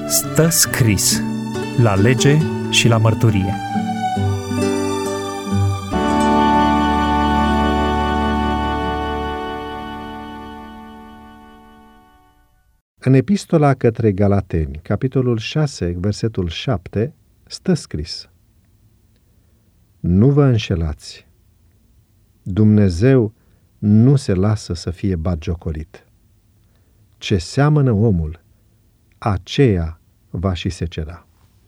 Stă scris la lege și la mărturie. În epistola către Galateni, capitolul 6, versetul 7, stă scris: Nu vă înșelați. Dumnezeu nu se lasă să fie batjocorit. Ce seamănă omul, aceea va și secera.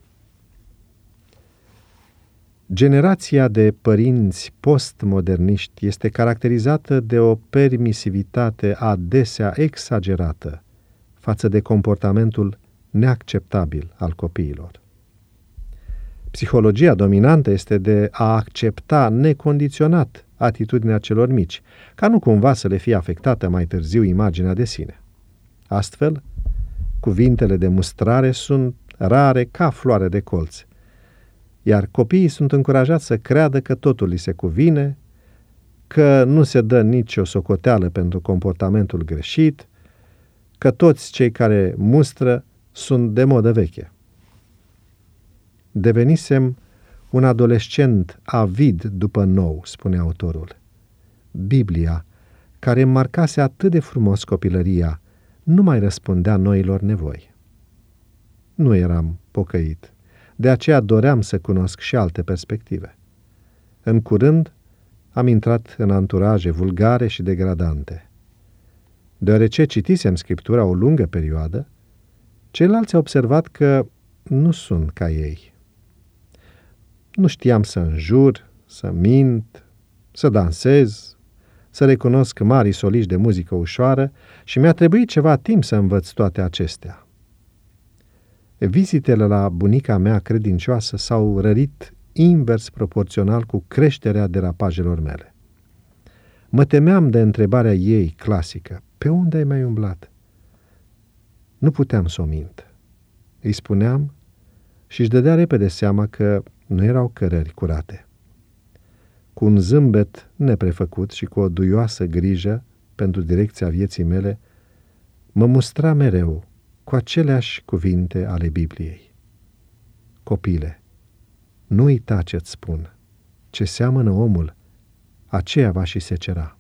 Generația de părinți postmoderniști este caracterizată de o permisivitate adesea exagerată față de comportamentul neacceptabil al copiilor. Psihologia dominantă este de a accepta necondiționat atitudinea celor mici, ca nu cumva să le fie afectată mai târziu imaginea de sine. Astfel, cuvintele de mustrare sunt rare ca floare de colț, iar copiii sunt încurajați să creadă că totul li se cuvine, că nu se dă nicio socoteală pentru comportamentul greșit, că toți cei care mustră sunt de modă veche. Devenisem un adolescent avid după nou, spune autorul. Biblia, care îmi marcase atât de frumos copilăria, nu mai răspundea noilor nevoi. Nu eram pocăit, de aceea doream să cunosc și alte perspective. În curând am intrat în anturaje vulgare și degradante. Deoarece citisem Scriptura o lungă perioadă, ceilalți au observat că nu sunt ca ei. Nu știam să înjur, să mint, să dansez, să recunosc mari soliști de muzică ușoară și mi-a trebuit ceva timp să învăț toate acestea. Vizitele la bunica mea credincioasă s-au rărit invers proporțional cu creșterea derapajelor mele. Mă temeam de întrebarea ei clasică: pe unde ai mai umblat? Nu puteam să o mint. Îi spuneam și își dădea repede seama că nu erau cărări curate. Cu un zâmbet neprefăcut și cu o duioasă grijă pentru direcția vieții mele, mă mustra mereu cu aceleași cuvinte ale Bibliei. Copile, nu uita ce-ți spun. Ce seamănă omul, aceea va și secera.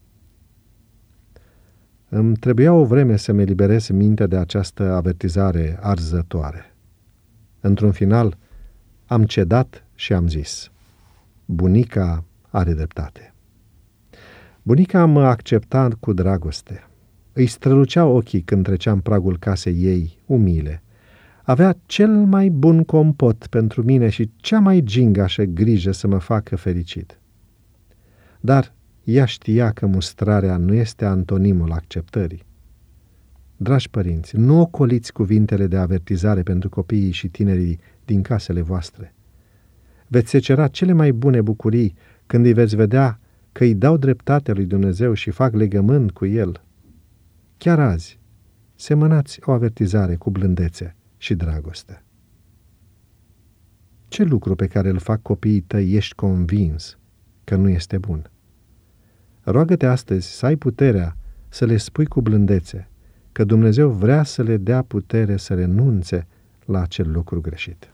Îmi trebuia o vreme să-mi eliberez mintea de această avertizare arzătoare. Într-un final, am cedat și am zis: bunica are dreptate. Bunica mă accepta cu dragoste. Îi străluceau ochii când treceam pragul casei ei, umile. Avea cel mai bun compot pentru mine și cea mai gingașă grijă să mă facă fericit. Dar ea știa că mustrarea nu este antonimul acceptării. Dragi părinți, nu ocoliți cuvintele de avertizare pentru copiii și tinerii din casele voastre. Veți secera cele mai bune bucurii când îi veți vedea că îi dau dreptate lui Dumnezeu și fac legământ cu El. Chiar azi, semănați o avertizare cu blândețe și dragoste. Ce lucru pe care îl fac copiii tăi ești convins că nu este bun? Roagă-te astăzi să ai puterea să le spui cu blândețe că Dumnezeu vrea să le dea putere să renunțe la acel lucru greșit.